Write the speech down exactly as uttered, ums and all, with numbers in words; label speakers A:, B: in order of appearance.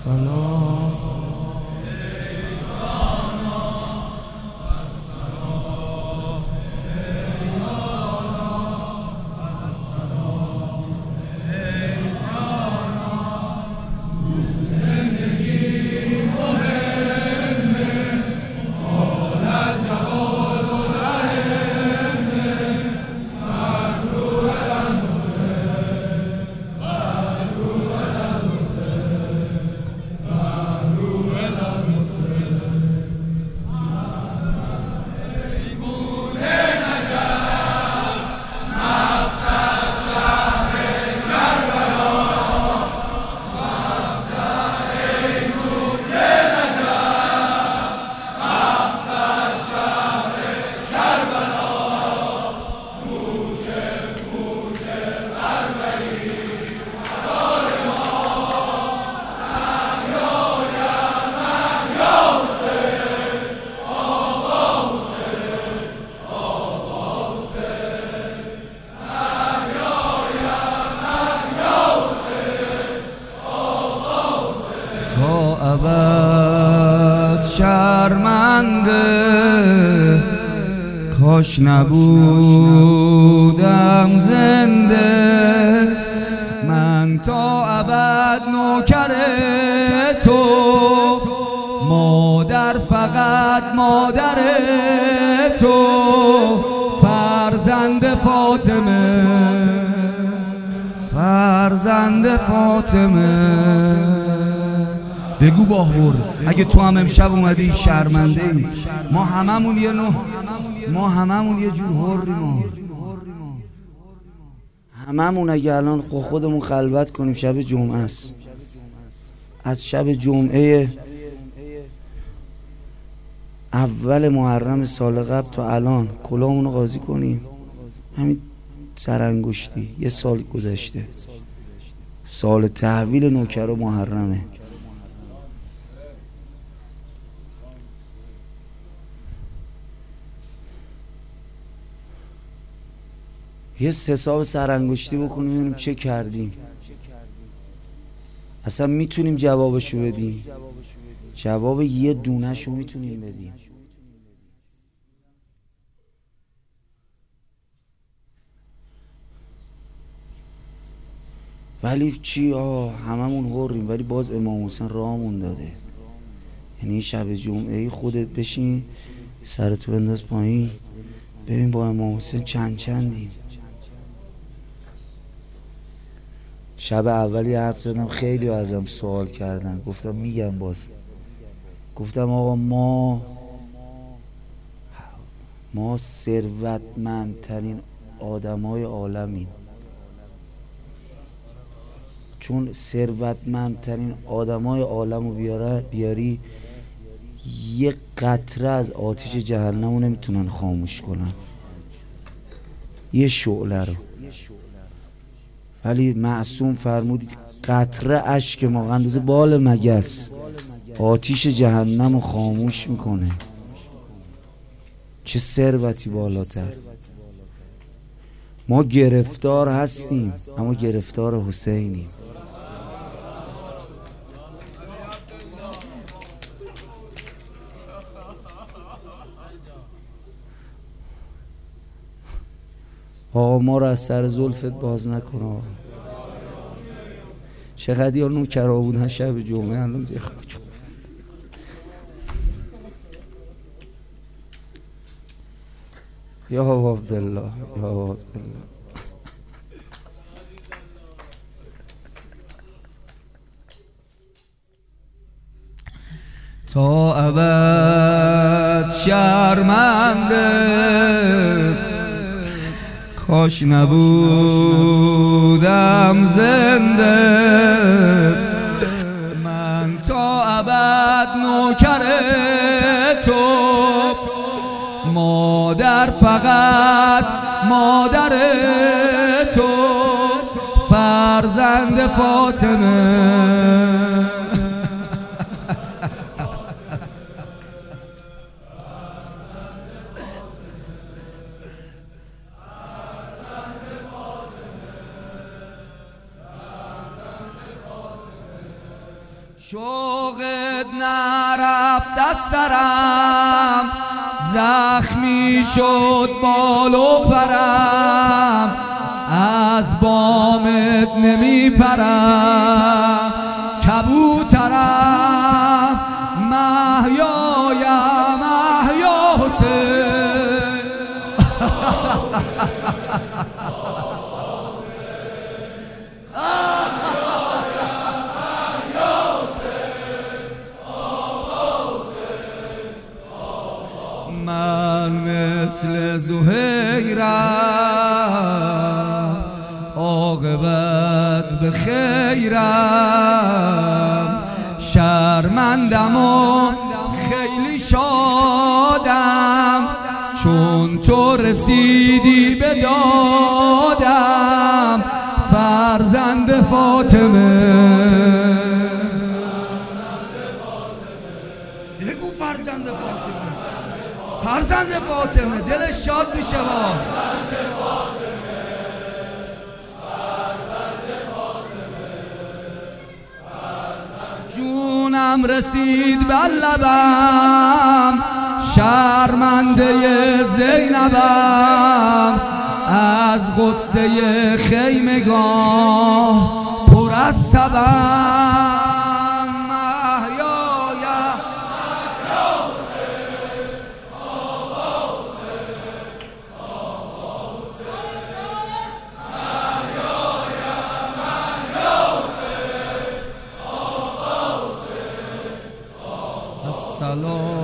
A: السلام تا ابد شرمنده کاش نبودم زنده من تا ابد نوکر تو مادر فقط مادر تو فرزند فاطمه فرزند فاطمه بگو باهور اگه تو هم امشب اومدی شرمنده ای ما هممون یه نوع ما هممون یه جور حریم هممون اگه الان خودمون خلوت کنیم شب جمعه است از شب جمعه اول محرم سال قبل تا الان کلاهمون قاضی کنیم همین سرانگشتی یه سال گذشته سال تحویل نوکر و محرمه یه حساب سرانگشتی بکنیم ببینیم چه کردیم اصلا میتونیم جوابشو بدیم جواب یه دونهشو میتونیم بدیم ولی چی آه هممون حریم ولی باز امام حسین راهمون داده یعنی شب جمعه خودت بشین سرتو بنداز پایین ببین با امام حسین چند چندیم شب اولی حرف زدم خیلی ازم سوال کردن گفتم میگم باز گفتم آقا ما ما ثروتمندترین آدمای عالمیم چون ثروتمندترین آدمای عالم رو بیاری یه قطره از آتش جهنم رو نمیتونن خاموش کنن یه شعله رو ولی معصوم فرمود قطره اشک ما اندازه بال مگس آتش جهنم رو خاموش میکنه چه ثروتی بالاتر ما گرفتار هستیم اما گرفتار حسینیم آقا ما رو از سر زلفت باز نکن چقدر یا نوکرا بودن شب جمعه الان زیر خاک یا ابا عبدالله یا ابا عبدالله تا ابد شرمنده کاش نبودم زنده من تا ابد نوکر تو مادر فقط مادر تو فرزند فاطمه
B: شوقت نرفت از سرم، زخمی شد بال و پرم، از بامت نمی پرم کبوترم. مهیایم مهیا حسین من مثل زهیرم، عاقبت به خیرم، شرمندم و خیلی شادم، چون تو رسیدی به دادم، فرزند فاطمه.
A: بگو فرزند فاطمه، فرزند فاطمه، دلش شاد میشه با
B: جونم رسید بر لبم، شرمنده زینبم، از غصه خیمگاه پر از تبم. سلام